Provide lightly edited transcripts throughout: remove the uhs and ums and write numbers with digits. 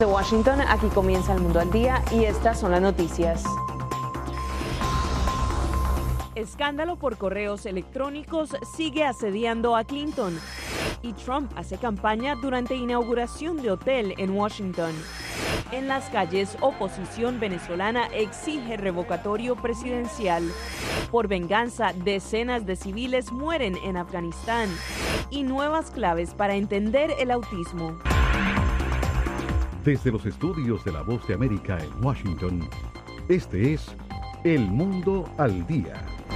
De Washington, aquí comienza El Mundo al Día y estas son las noticias. Escándalo por correos electrónicos sigue asediando a Clinton y Trump hace campaña durante inauguración de hotel en Washington. En las calles, oposición venezolana exige revocatorio presidencial. Por venganza, decenas de civiles mueren en Afganistán. Y nuevas claves para entender el autismo. Desde los estudios de La Voz de América en Washington, este es El Mundo al Día.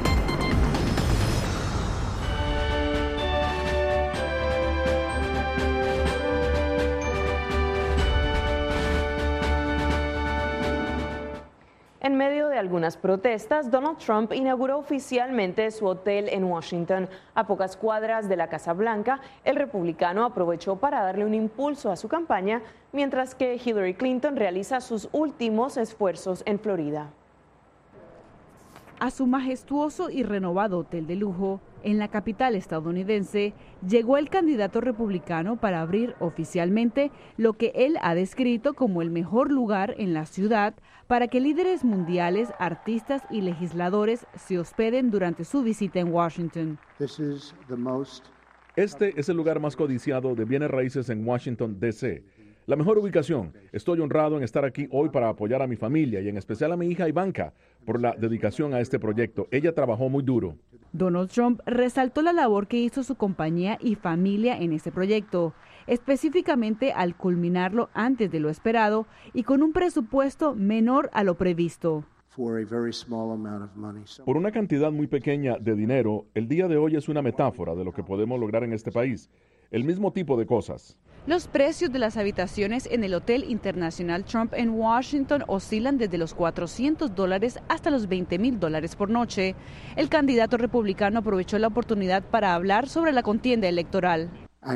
En medio de algunas protestas, Donald Trump inauguró oficialmente su hotel en Washington. A pocas cuadras de la Casa Blanca, el republicano aprovechó para darle un impulso a su campaña, mientras que Hillary Clinton realiza sus últimos esfuerzos en Florida. A su majestuoso y renovado hotel de lujo en la capital estadounidense llegó el candidato republicano para abrir oficialmente lo que él ha descrito como el mejor lugar en la ciudad para que líderes mundiales, artistas y legisladores se hospeden durante su visita en Washington. Este es el lugar más codiciado de bienes raíces en Washington, D.C. La mejor ubicación. Estoy honrado en estar aquí hoy para apoyar a mi familia y en especial a mi hija Ivanka por la dedicación a este proyecto. Ella trabajó muy duro. Donald Trump resaltó la labor que hizo su compañía y familia en este proyecto, específicamente al culminarlo antes de lo esperado y con un presupuesto menor a lo previsto. Por una cantidad muy pequeña de dinero, el día de hoy es una metáfora de lo que podemos lograr en este país. El mismo tipo de cosas. Los precios de las habitaciones en el Hotel Internacional Trump en Washington oscilan desde los $400 hasta los $20,000 por noche. El candidato republicano aprovechó la oportunidad para hablar sobre la contienda electoral.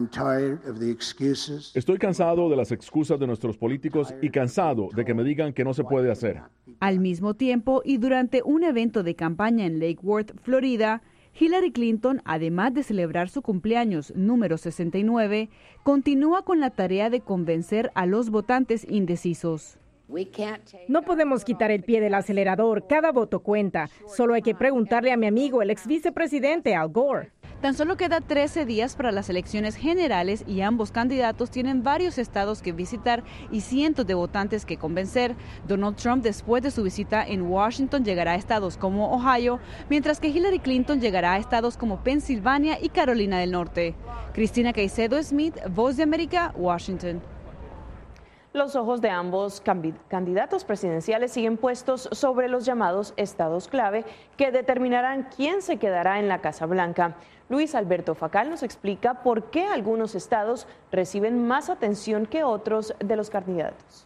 Estoy cansado de las excusas de nuestros políticos y cansado de que me digan que no se puede hacer. Al mismo tiempo, y durante un evento de campaña en Lake Worth, Florida, Hillary Clinton, además de celebrar su cumpleaños número 69, continúa con la tarea de convencer a los votantes indecisos. No podemos quitar el pie del acelerador, cada voto cuenta. Solo hay que preguntarle a mi amigo, el ex vicepresidente Al Gore. Tan solo queda 13 días para las elecciones generales y ambos candidatos tienen varios estados que visitar y cientos de votantes que convencer. Donald Trump, después de su visita en Washington, llegará a estados como Ohio, mientras que Hillary Clinton llegará a estados como Pensilvania y Carolina del Norte. Cristina Caicedo Smith, Voz de América, Washington. Los ojos de ambos candidatos presidenciales siguen puestos sobre los llamados estados clave que determinarán quién se quedará en la Casa Blanca. Luis Alberto Facal nos explica por qué algunos estados reciben más atención que otros de los candidatos.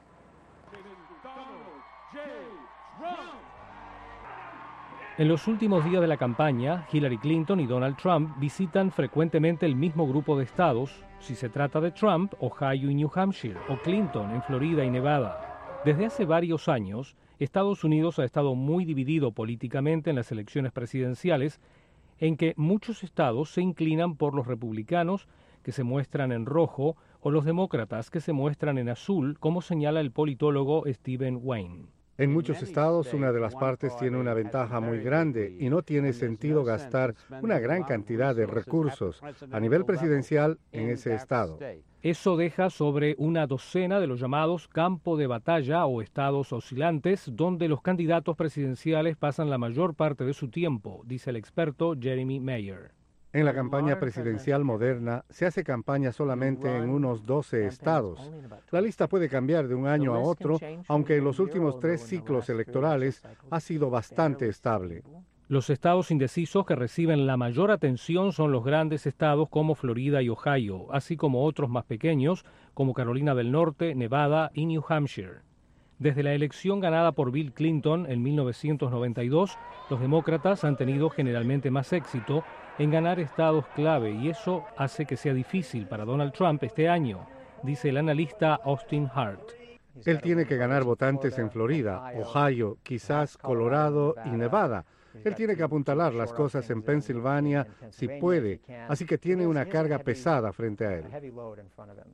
En los últimos días de la campaña, Hillary Clinton y Donald Trump visitan frecuentemente el mismo grupo de estados, si se trata de Trump, Ohio y New Hampshire, o Clinton en Florida y Nevada. Desde hace varios años, Estados Unidos ha estado muy dividido políticamente en las elecciones presidenciales, en que muchos estados se inclinan por los republicanos, que se muestran en rojo, o los demócratas, que se muestran en azul, como señala el politólogo Stephen Wayne. En muchos estados, una de las partes tiene una ventaja muy grande y no tiene sentido gastar una gran cantidad de recursos a nivel presidencial en ese estado. Eso deja sobre una docena de los llamados campo de batalla o estados oscilantes, donde los candidatos presidenciales pasan la mayor parte de su tiempo, dice el experto Jeremy Mayer. En la campaña presidencial moderna se hace campaña solamente en unos 12 estados. La lista puede cambiar de un año a otro, aunque en los últimos 3 ciclos electorales ha sido bastante estable. Los estados indecisos que reciben la mayor atención son los grandes estados como Florida y Ohio, así como otros más pequeños como Carolina del Norte, Nevada y New Hampshire. Desde la elección ganada por Bill Clinton en 1992, los demócratas han tenido generalmente más éxito en ganar estados clave y eso hace que sea difícil para Donald Trump este año, dice el analista Austin Hart. Él tiene que ganar votantes en Florida, Ohio, quizás Colorado y Nevada. Él tiene que apuntalar las cosas en Pensilvania si puede, así que tiene una carga pesada frente a él.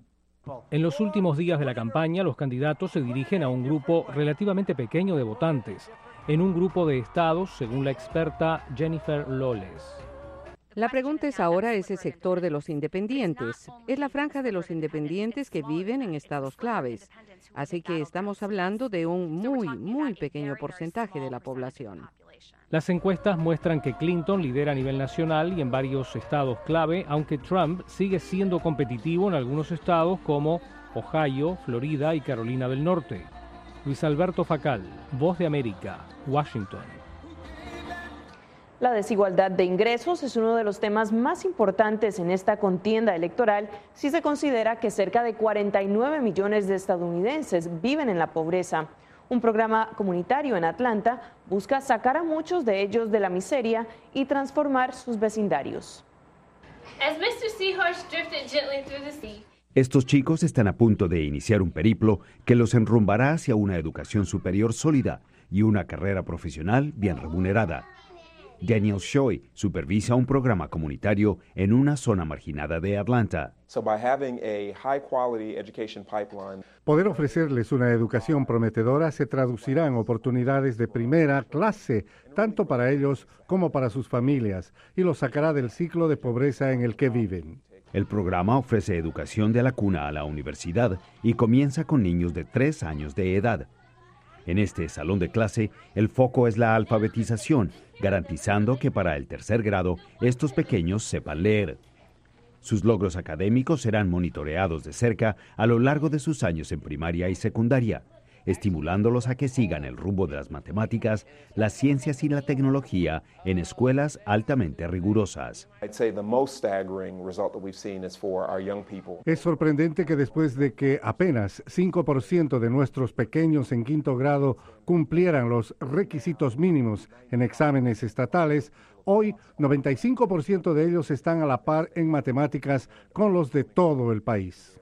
En los últimos días de la campaña, los candidatos se dirigen a un grupo relativamente pequeño de votantes, en un grupo de estados, según la experta Jennifer Lawless. La pregunta es ahora ese sector de los independientes. Es la franja de los independientes que viven en estados claves. Así que estamos hablando de un muy pequeño porcentaje de la población. Las encuestas muestran que Clinton lidera a nivel nacional y en varios estados clave, aunque Trump sigue siendo competitivo en algunos estados como Ohio, Florida y Carolina del Norte. Luis Alberto Facal, Voz de América, Washington. La desigualdad de ingresos es uno de los temas más importantes en esta contienda electoral si se considera que cerca de 49 millones de estadounidenses viven en la pobreza. Un programa comunitario en Atlanta busca sacar a muchos de ellos de la miseria y transformar sus vecindarios. Estos chicos están a punto de iniciar un periplo que los enrumbará hacia una educación superior sólida y una carrera profesional bien remunerada. Daniel Choi supervisa un programa comunitario en una zona marginada de Atlanta. Poder ofrecerles una educación prometedora se traducirá en oportunidades de primera clase, tanto para ellos como para sus familias, y los sacará del ciclo de pobreza en el que viven. El programa ofrece educación de la cuna a la universidad y comienza con niños de 3 años de edad. En este salón de clase, el foco es la alfabetización, garantizando que para el 3er grado estos pequeños sepan leer. Sus logros académicos serán monitoreados de cerca a lo largo de sus años en primaria y secundaria, estimulándolos a que sigan el rumbo de las matemáticas, las ciencias y la tecnología en escuelas altamente rigurosas. Es sorprendente que después de que apenas 5% de nuestros pequeños en 5º grado cumplieran los requisitos mínimos en exámenes estatales, hoy 95% de ellos están a la par en matemáticas con los de todo el país.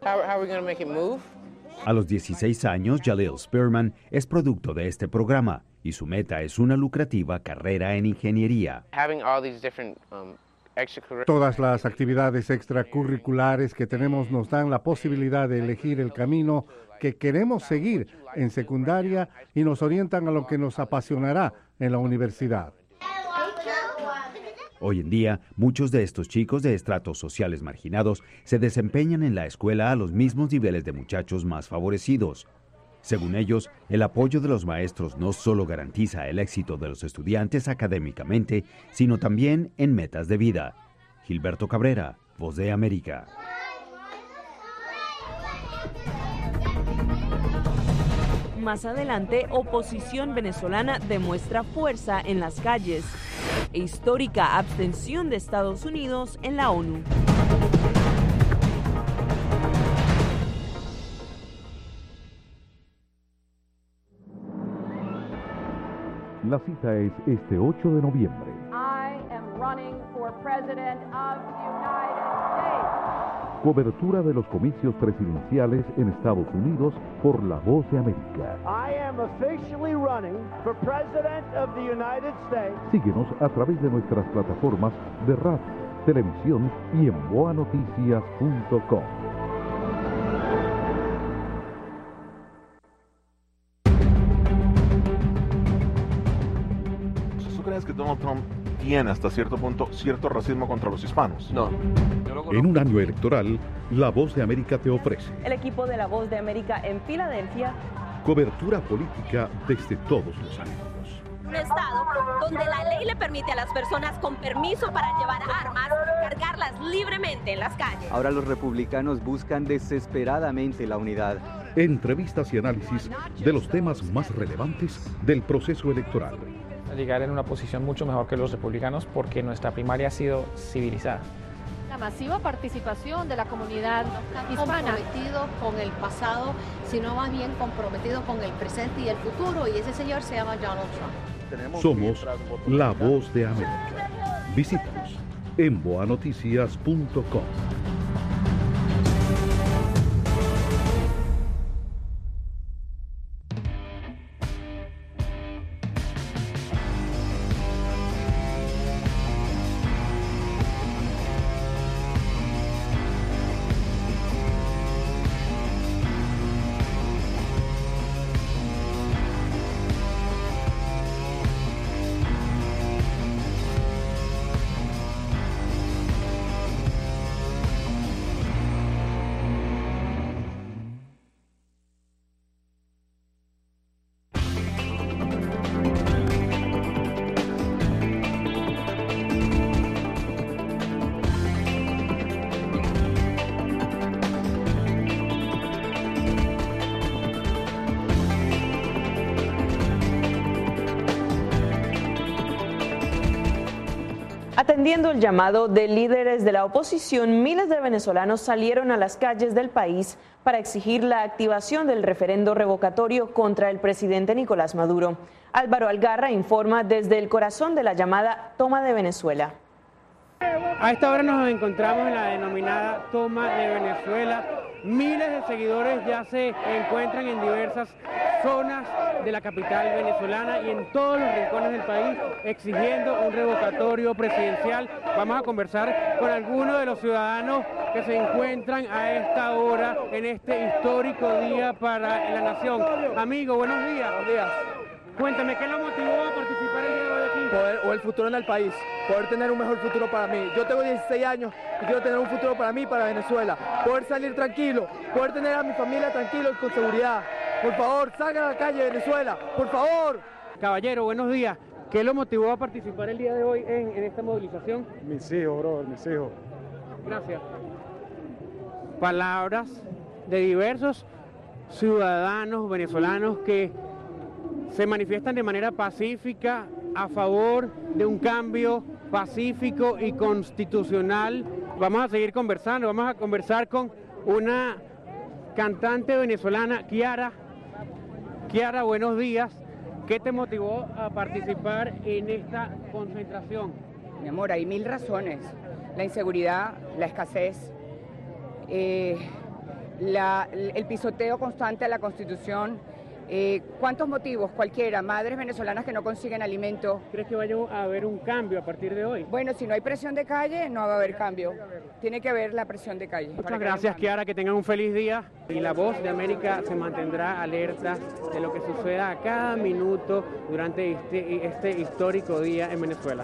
A los 16 años, Jalil Spearman es producto de este programa y su meta es una lucrativa carrera en ingeniería. Todas las actividades extracurriculares que tenemos nos dan la posibilidad de elegir el camino que queremos seguir en secundaria y nos orientan a lo que nos apasionará en la universidad. Hoy en día, muchos de estos chicos de estratos sociales marginados se desempeñan en la escuela a los mismos niveles de muchachos más favorecidos. Según ellos, el apoyo de los maestros no solo garantiza el éxito de los estudiantes académicamente, sino también en metas de vida. Gilberto Cabrera, Voz de América. Más adelante, oposición venezolana demuestra fuerza en las calles e histórica abstención de Estados Unidos en la ONU. La cita es este 8 de noviembre. I am running for president of the United States. Cobertura de los comicios presidenciales en Estados Unidos por La Voz de América. I am officially running for president of the United States. Síguenos a través de nuestras plataformas de radio, televisión y en boanoticias.com. ¿Tú crees que Donald Trump tiene hasta cierto punto cierto racismo contra los hispanos? No. En un año electoral, La Voz de América te ofrece El equipo de La Voz de América en Filadelfia. cobertura política desde todos los ángulos. Un estado donde la ley le permite a las personas con permiso para llevar armas cargarlas libremente en las calles. Ahora los republicanos buscan desesperadamente la unidad. Entrevistas y análisis de los temas más relevantes del proceso electoral. Llegar en una posición mucho mejor que los republicanos porque nuestra primaria ha sido civilizada. La masiva participación de la comunidad hispana. Comprometido con el pasado, sino más bien comprometido con el presente y el futuro, y ese señor se llama Donald Trump. Somos La Voz de América. Visítanos en boanoticias.com. Atendiendo el llamado de líderes de la oposición, miles de venezolanos salieron a las calles del país para exigir la activación del referendo revocatorio contra el presidente Nicolás Maduro. Álvaro Algarra informa desde el corazón de la llamada Toma de Venezuela. A esta hora nos encontramos en la denominada Toma de Venezuela. Miles de seguidores ya se encuentran en diversas zonas de la capital venezolana y en todos los rincones del país exigiendo un revocatorio presidencial. Vamos a conversar con algunos de los ciudadanos que se encuentran a esta hora en este histórico día para la nación. Amigo, buenos días. Buenos días. Cuéntame, ¿qué lo motivó a participar el día de hoy aquí? O el futuro en el país, poder tener un mejor futuro para mí. Yo tengo 16 años y quiero tener un futuro para mí y para Venezuela. Poder salir tranquilo, poder tener a mi familia tranquilo y con seguridad. Por favor, salgan a la calle, Venezuela, por favor. Caballero, buenos días. ¿Qué lo motivó a participar el día de hoy en esta movilización? Mis hijos, brother, mis hijos. Gracias. Palabras de diversos ciudadanos venezolanos que se manifiestan de manera pacífica a favor de un cambio pacífico y constitucional. Vamos a seguir conversando, vamos a conversar con una cantante venezolana, Kiara. Kiara, buenos días. ¿Qué te motivó a participar en esta concentración? Mi amor, hay mil razones. La inseguridad, la escasez, el pisoteo constante a la Constitución. ¿Cuántos motivos? Cualquiera. Madres venezolanas que no consiguen alimento. ¿Crees que vaya a haber un cambio a partir de hoy? Bueno, si no hay presión de calle, no va a haber cambio. Tiene que haber la presión de calle. Muchas gracias, Kiara, que tengan un feliz día. Y la Voz de América se mantendrá alerta de lo que suceda a cada minuto durante este histórico día en Venezuela.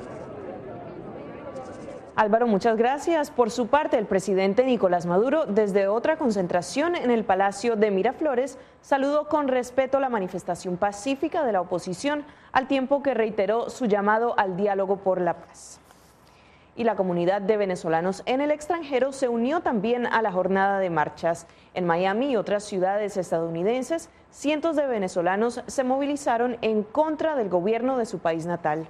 Álvaro, muchas gracias. Por su parte, el presidente Nicolás Maduro, desde otra concentración en el Palacio de Miraflores, saludó con respeto la manifestación pacífica de la oposición, al tiempo que reiteró su llamado al diálogo por la paz. Y la comunidad de venezolanos en el extranjero se unió también a la jornada de marchas. En Miami y otras ciudades estadounidenses, cientos de venezolanos se movilizaron en contra del gobierno de su país natal.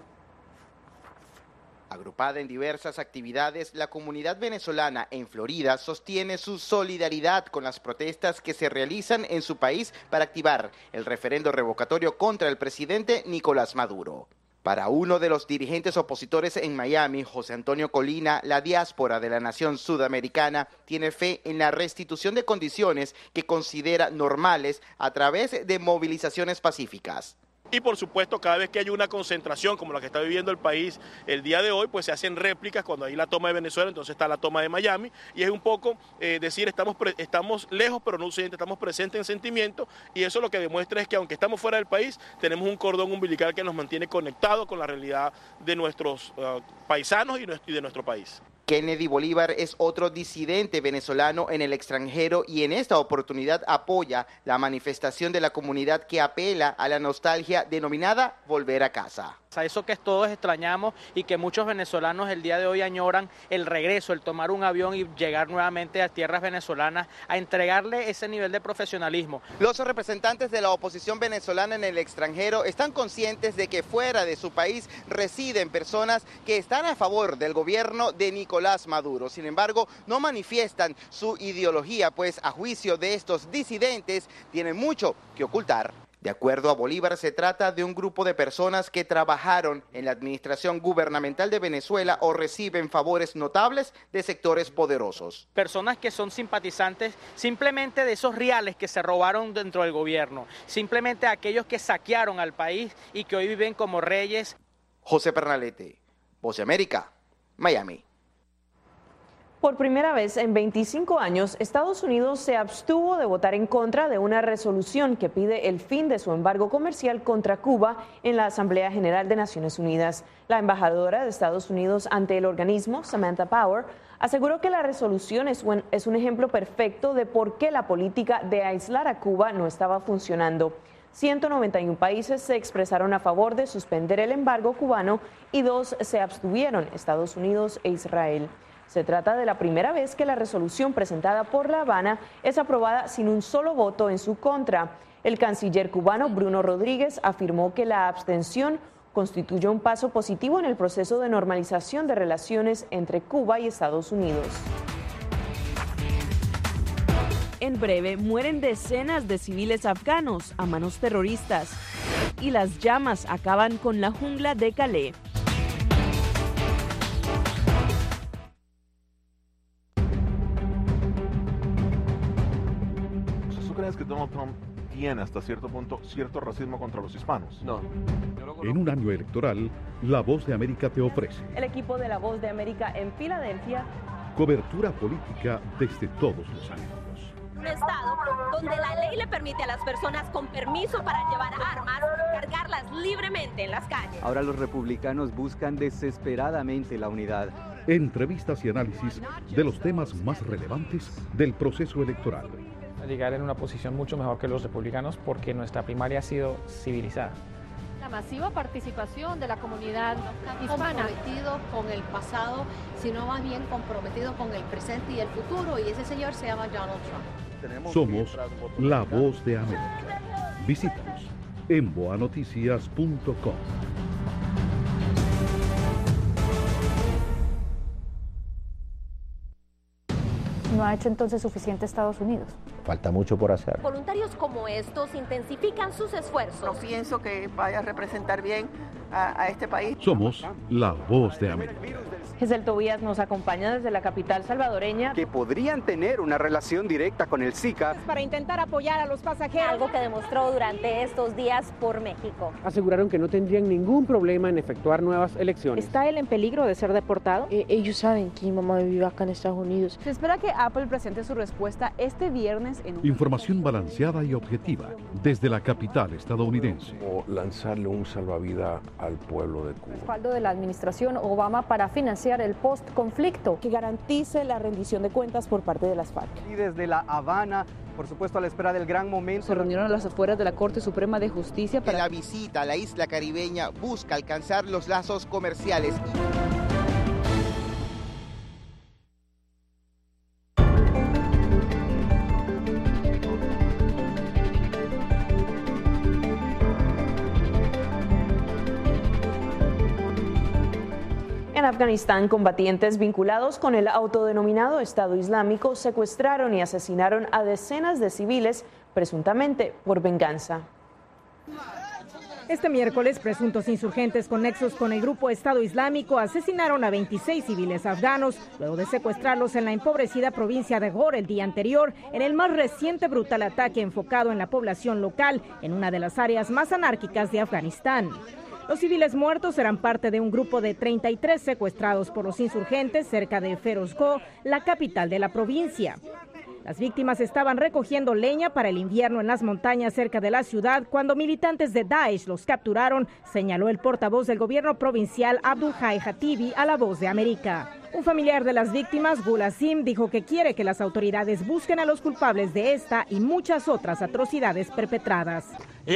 Agrupada en diversas actividades, la comunidad venezolana en Florida sostiene su solidaridad con las protestas que se realizan en su país para activar el referendo revocatorio contra el presidente Nicolás Maduro. Para uno de los dirigentes opositores en Miami, José Antonio Colina, la diáspora de la nación sudamericana tiene fe en la restitución de condiciones que considera normales a través de movilizaciones pacíficas. Y por supuesto, cada vez que hay una concentración como la que está viviendo el país el día de hoy, pues se hacen réplicas. Cuando hay la toma de Venezuela, entonces está la toma de Miami, y es un poco decir estamos lejos pero no ausentes, estamos presentes en sentimiento, y eso lo que demuestra es que aunque estamos fuera del país, tenemos un cordón umbilical que nos mantiene conectados con la realidad de nuestros paisanos y de nuestro país. Kennedy Bolívar es otro disidente venezolano en el extranjero y en esta oportunidad apoya la manifestación de la comunidad que apela a la nostalgia denominada volver a casa. A eso que todos extrañamos y que muchos venezolanos el día de hoy añoran, el regreso, el tomar un avión y llegar nuevamente a tierras venezolanas a entregarle ese nivel de profesionalismo. Los representantes de la oposición venezolana en el extranjero están conscientes de que fuera de su país residen personas que están a favor del gobierno de Nicolás Maduro. Sin embargo, no manifiestan su ideología, pues a juicio de estos disidentes tienen mucho que ocultar. De acuerdo a Bolívar, se trata de un grupo de personas que trabajaron en la administración gubernamental de Venezuela o reciben favores notables de sectores poderosos. Personas que son simpatizantes simplemente de esos reales que se robaron dentro del gobierno, simplemente aquellos que saquearon al país y que hoy viven como reyes. José Pernalete, Voz de América, Miami. Por primera vez en 25 años, Estados Unidos se abstuvo de votar en contra de una resolución que pide el fin de su embargo comercial contra Cuba en la Asamblea General de Naciones Unidas. La embajadora de Estados Unidos ante el organismo, Samantha Power, aseguró que la resolución es un ejemplo perfecto de por qué la política de aislar a Cuba no estaba funcionando. 191 países se expresaron a favor de suspender el embargo cubano y 2 se abstuvieron, Estados Unidos e Israel. Se trata de la primera vez que la resolución presentada por La Habana es aprobada sin un solo voto en su contra. El canciller cubano Bruno Rodríguez afirmó que la abstención constituye un paso positivo en el proceso de normalización de relaciones entre Cuba y Estados Unidos. En breve, mueren decenas de civiles afganos a manos terroristas y las llamas acaban con la jungla de Calais. ¿Tú crees que Donald Trump tiene hasta cierto punto cierto racismo contra los hispanos? No. En un año electoral, La Voz de América te ofrece El equipo de La Voz de América en Filadelfia. Cobertura política desde todos los ángulos. Un estado donde la ley le permite a las personas con permiso para llevar armas cargarlas libremente en las calles. Ahora los republicanos buscan desesperadamente la unidad. Entrevistas y análisis de los temas más relevantes del proceso electoral. Llegar en una posición mucho mejor que los republicanos porque nuestra primaria ha sido civilizada. La masiva participación de la comunidad hispana. Comprometido con el pasado, sino más bien comprometido con el presente y el futuro, y ese señor se llama Donald Trump. Somos La Voz de América. Visítanos en boanoticias.com. ¿No ha hecho entonces suficiente Estados Unidos? Falta mucho por hacer. Voluntarios como estos intensifican sus esfuerzos. No pienso que vaya a representar bien a este país. Somos La Voz de América. Giselle Tobías nos acompaña desde la capital salvadoreña. Que podrían tener una relación directa con el Zika. Para intentar apoyar a los pasajeros. Algo que demostró durante estos días por México. Aseguraron que no tendrían ningún problema en efectuar nuevas elecciones. ¿Está él en peligro de ser deportado? Ellos saben que mi mamá vive acá en Estados Unidos. Se espera que Apple presente su respuesta este viernes en un... Información balanceada y objetiva desde la capital estadounidense. O lanzarle un salvavidas al pueblo de Cuba. Respaldo de la administración Obama para financiar el post-conflicto que garantice la rendición de cuentas por parte de las FARC. Y desde La Habana, por supuesto, a la espera del gran momento. Se reunieron a las afueras de la Corte Suprema de Justicia para... La visita a la isla caribeña busca alcanzar los lazos comerciales. En Afganistán, combatientes vinculados con el autodenominado Estado Islámico secuestraron y asesinaron a decenas de civiles, presuntamente por venganza. Este miércoles, presuntos insurgentes con nexos con el grupo Estado Islámico asesinaron a 26 civiles afganos, luego de secuestrarlos en la empobrecida provincia de Ghor el día anterior, en el más reciente brutal ataque enfocado en la población local, en una de las áreas más anárquicas de Afganistán. Los civiles muertos eran parte de un grupo de 33 secuestrados por los insurgentes cerca de Ferozgah, la capital de la provincia. Las víctimas estaban recogiendo leña para el invierno en las montañas cerca de la ciudad cuando militantes de Daesh los capturaron, señaló el portavoz del gobierno provincial Abdul Hay Hatibi a La Voz de América. Un familiar de las víctimas, Gul Asim, dijo que quiere que las autoridades busquen a los culpables de esta y muchas otras atrocidades perpetradas.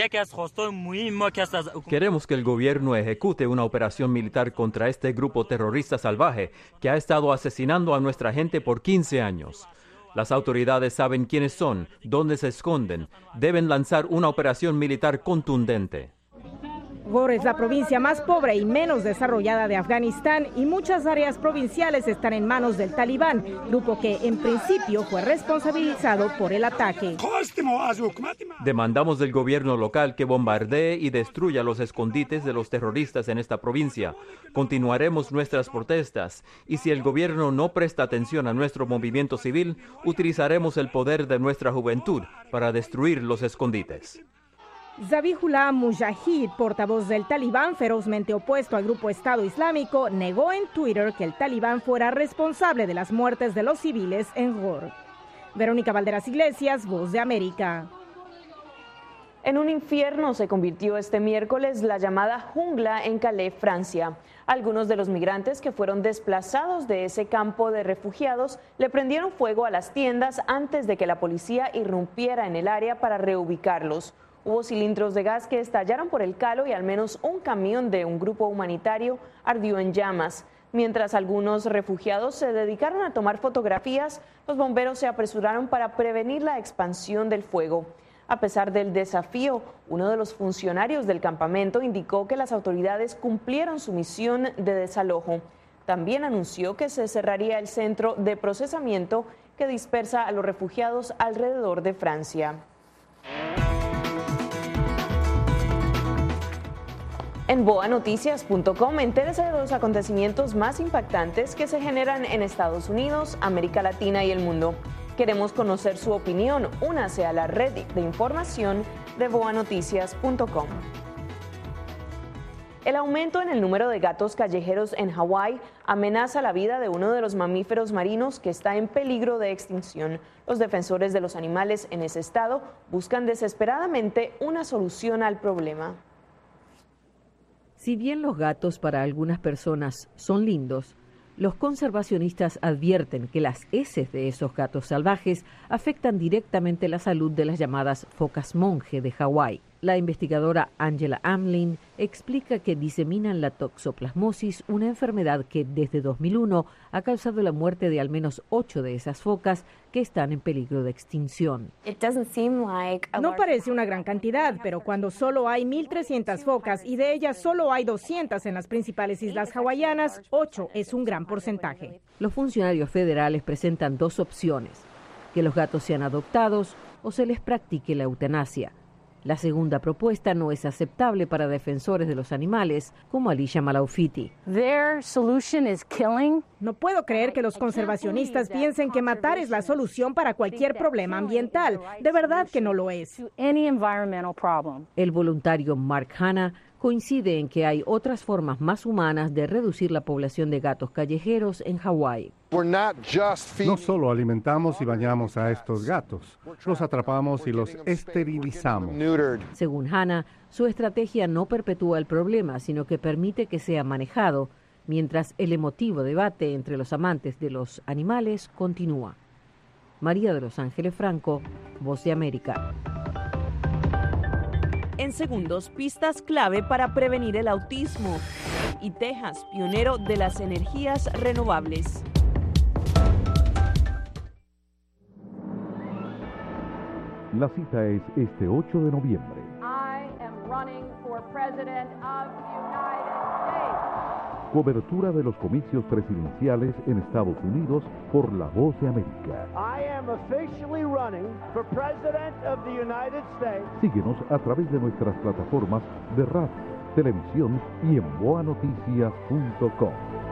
Queremos que el gobierno ejecute una operación militar contra este grupo terrorista salvaje que ha estado asesinando a nuestra gente por 15 años. Las autoridades saben quiénes son, dónde se esconden. Deben lanzar una operación militar contundente. Ghor es la provincia más pobre y menos desarrollada de Afganistán y muchas áreas provinciales están en manos del Talibán, grupo que en principio fue responsabilizado por el ataque. Demandamos del gobierno local que bombardee y destruya los escondites de los terroristas en esta provincia. Continuaremos nuestras protestas y si el gobierno no presta atención a nuestro movimiento civil, utilizaremos el poder de nuestra juventud para destruir los escondites. Zabihullah Mujahid, portavoz del Talibán ferozmente opuesto al grupo Estado Islámico, negó en Twitter que el Talibán fuera responsable de las muertes de los civiles en Ghor. Verónica Valderas Iglesias, Voz de América. En un infierno se convirtió este miércoles la llamada jungla en Calais, Francia. Algunos de los migrantes que fueron desplazados de ese campo de refugiados le prendieron fuego a las tiendas antes de que la policía irrumpiera en el área para reubicarlos. Hubo cilindros de gas que estallaron por el calo y al menos un camión de un grupo humanitario ardió en llamas. Mientras algunos refugiados se dedicaron a tomar fotografías, los bomberos se apresuraron para prevenir la expansión del fuego. A pesar del desafío, uno de los funcionarios del campamento indicó que las autoridades cumplieron su misión de desalojo. También anunció que se cerraría el centro de procesamiento que dispersa a los refugiados alrededor de Francia. En boanoticias.com, entérese de los acontecimientos más impactantes que se generan en Estados Unidos, América Latina y el mundo. Queremos conocer su opinión. Únase a la red de información de boanoticias.com. El aumento en el número de gatos callejeros en Hawái amenaza la vida de uno de los mamíferos marinos que está en peligro de extinción. Los defensores de los animales en ese estado buscan desesperadamente una solución al problema. Si bien los gatos para algunas personas son lindos, los conservacionistas advierten que las heces de esos gatos salvajes afectan directamente la salud de las llamadas focas monje de Hawái. La investigadora Angela Amlin explica que diseminan la toxoplasmosis, una enfermedad que desde 2001 ha causado la muerte de al menos 8 de esas focas que están en peligro de extinción. No parece una gran cantidad, pero cuando solo hay 1.300 focas y de ellas solo hay 200 en las principales islas hawaianas, 8 es un gran porcentaje. Los funcionarios federales presentan dos opciones: que los gatos sean adoptados o se les practique la eutanasia. La segunda propuesta no es aceptable para defensores de los animales, como Alicia Malaufiti. No puedo creer que los conservacionistas piensen que matar es la solución para cualquier problema ambiental. De verdad que no lo es. El voluntario Mark Hanna coincide en que hay otras formas más humanas de reducir la población de gatos callejeros en Hawái. No solo alimentamos y bañamos a estos gatos, los atrapamos y los esterilizamos. Según Hanna, su estrategia no perpetúa el problema, sino que permite que sea manejado, mientras el emotivo debate entre los amantes de los animales continúa. María de Los Ángeles Franco, Voz de América. En segundos, pistas clave para prevenir el autismo. Y Texas, pionero de las energías renovables. La cita es este 8 de noviembre. Cobertura de los comicios presidenciales en Estados Unidos por La Voz de América. Síguenos a través de nuestras plataformas de radio, televisión y en boanoticias.com.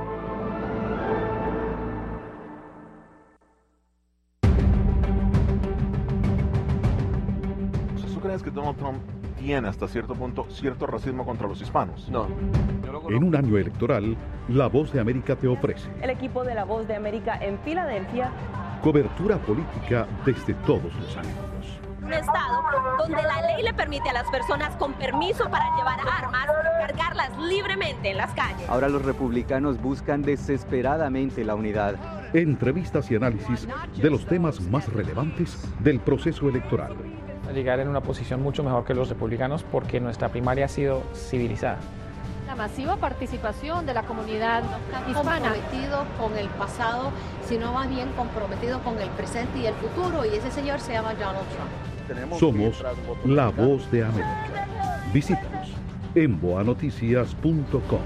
¿Tú crees que Donald Trump tiene hasta cierto punto cierto racismo contra los hispanos? No. En un año electoral, La Voz de América te ofrece El equipo de La Voz de América en Filadelfia. Cobertura política desde todos los ángulos. Un estado donde la ley le permite a las personas con permiso para llevar armas cargarlas libremente en las calles. Ahora los republicanos buscan desesperadamente la unidad. Entrevistas y análisis de los temas más relevantes del proceso electoral. Llegar en una posición mucho mejor que los republicanos porque nuestra primaria ha sido civilizada. La masiva participación de la comunidad hispana. Comprometido con el pasado, sino más bien comprometido con el presente y el futuro, y ese señor se llama Donald Trump. Somos La Voz de América. Visítanos en boanoticias.com.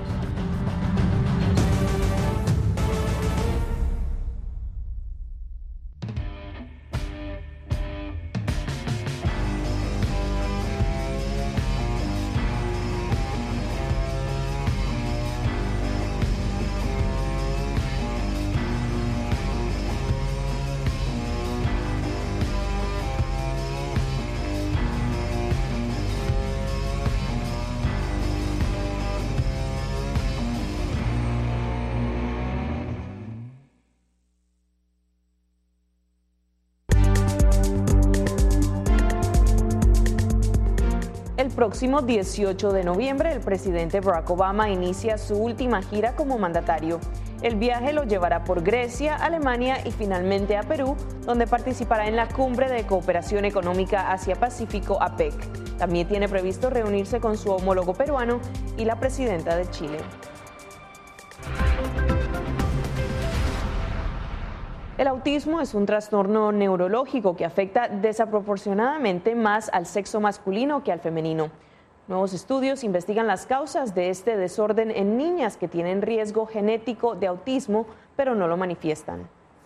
El próximo 18 de noviembre, el presidente Barack Obama inicia su última gira como mandatario. El viaje lo llevará por Grecia, Alemania y finalmente a Perú, donde participará en la Cumbre de Cooperación Económica Asia-Pacífico APEC. También tiene previsto reunirse con su homólogo peruano y la presidenta de Chile. El autismo es un trastorno neurológico que afecta desproporcionadamente más al sexo masculino que al femenino. Nuevos estudios investigan las causas de este desorden en niñas que tienen riesgo genético de autismo, pero no lo manifiestan.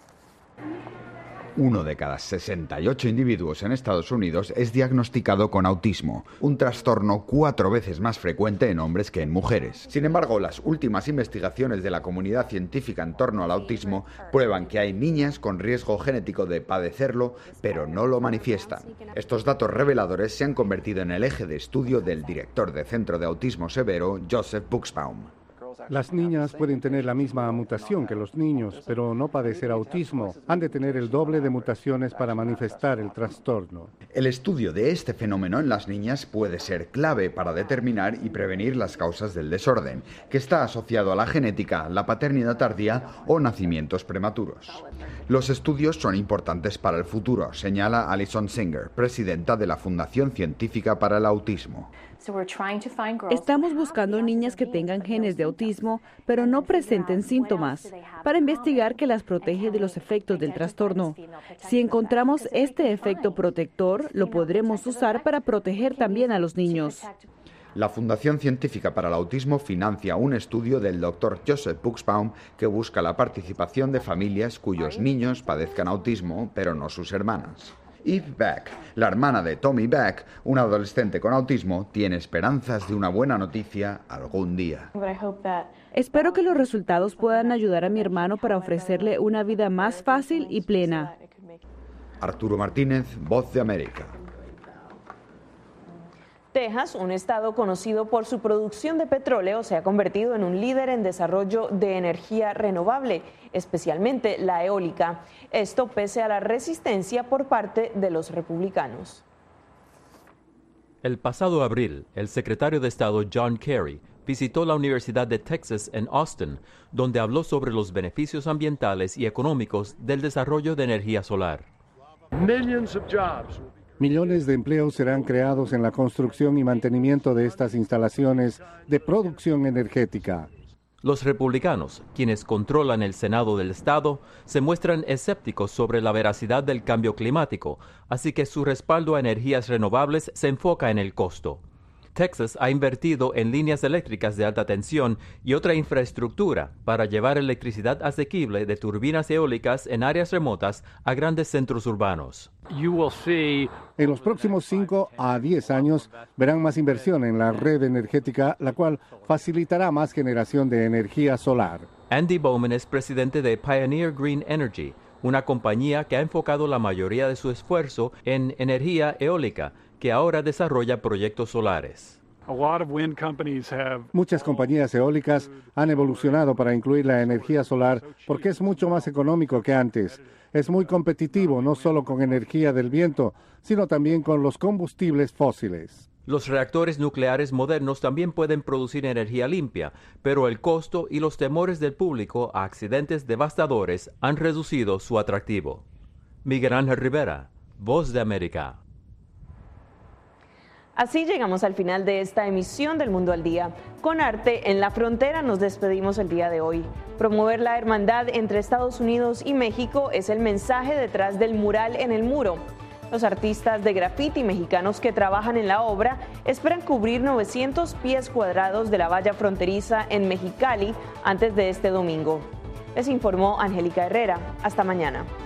1 de cada 68 individuos en Estados Unidos es diagnosticado con autismo, un trastorno 4 veces más frecuente en hombres que en mujeres. Sin embargo, las últimas investigaciones de la comunidad científica en torno al autismo prueban que hay niñas con riesgo genético de padecerlo, pero no lo manifiestan. Estos datos reveladores se han convertido en el eje de estudio del director de Centro de Autismo Severo, Joseph Buchsbaum. Las niñas pueden tener la misma mutación que los niños, pero no padecer autismo. Han de tener el doble de mutaciones para manifestar el trastorno. El estudio de este fenómeno en las niñas puede ser clave para determinar y prevenir las causas del desorden, que está asociado a la genética, la paternidad tardía o nacimientos prematuros. Los estudios son importantes para el futuro, señala Alison Singer, presidenta de la Fundación Científica para el Autismo. Estamos buscando niñas que tengan genes de autismo, pero no presenten síntomas, para investigar qué las protege de los efectos del trastorno. Si encontramos este efecto protector, lo podremos usar para proteger también a los niños. La Fundación Científica para el Autismo financia un estudio del Dr. Joseph Buchsbaum que busca la participación de familias cuyos niños padezcan autismo, pero no sus hermanas. Eve Beck, la hermana de Tommy Beck, un adolescente con autismo, tiene esperanzas de una buena noticia algún día. Espero que los resultados puedan ayudar a mi hermano para ofrecerle una vida más fácil y plena. Arturo Martínez, Voz de América. Texas, un estado conocido por su producción de petróleo, se ha convertido en un líder en desarrollo de energía renovable, especialmente la eólica. Esto pese a la resistencia por parte de los republicanos. El pasado abril, el secretario de Estado John Kerry visitó la Universidad de Texas en Austin, donde habló sobre los beneficios ambientales y económicos del desarrollo de energía solar. Millones de empleos serán creados en la construcción y mantenimiento de estas instalaciones de producción energética. Los republicanos, quienes controlan el Senado del Estado, se muestran escépticos sobre la veracidad del cambio climático, así que su respaldo a energías renovables se enfoca en el costo. Texas ha invertido en líneas eléctricas de alta tensión y otra infraestructura para llevar electricidad asequible de turbinas eólicas en áreas remotas a grandes centros urbanos. En los próximos 5 a 10 años verán más inversión en la red energética, la cual facilitará más generación de energía solar. Andy Bowman es presidente de Pioneer Green Energy, una compañía que ha enfocado la mayoría de su esfuerzo en energía eólica, que ahora desarrolla proyectos solares. Muchas compañías eólicas han evolucionado para incluir la energía solar porque es mucho más económico que antes. Es muy competitivo no solo con energía del viento, sino también con los combustibles fósiles. Los reactores nucleares modernos también pueden producir energía limpia, pero el costo y los temores del público a accidentes devastadores han reducido su atractivo. Miguel Ángel Rivera, Voz de América. Así llegamos al final de esta emisión del Mundo al Día. Con Arte en la Frontera nos despedimos el día de hoy. Promover la hermandad entre Estados Unidos y México es el mensaje detrás del mural en el muro. Los artistas de graffiti mexicanos que trabajan en la obra esperan cubrir 900 pies cuadrados de la valla fronteriza en Mexicali antes de este domingo. Les informó Angélica Herrera. Hasta mañana.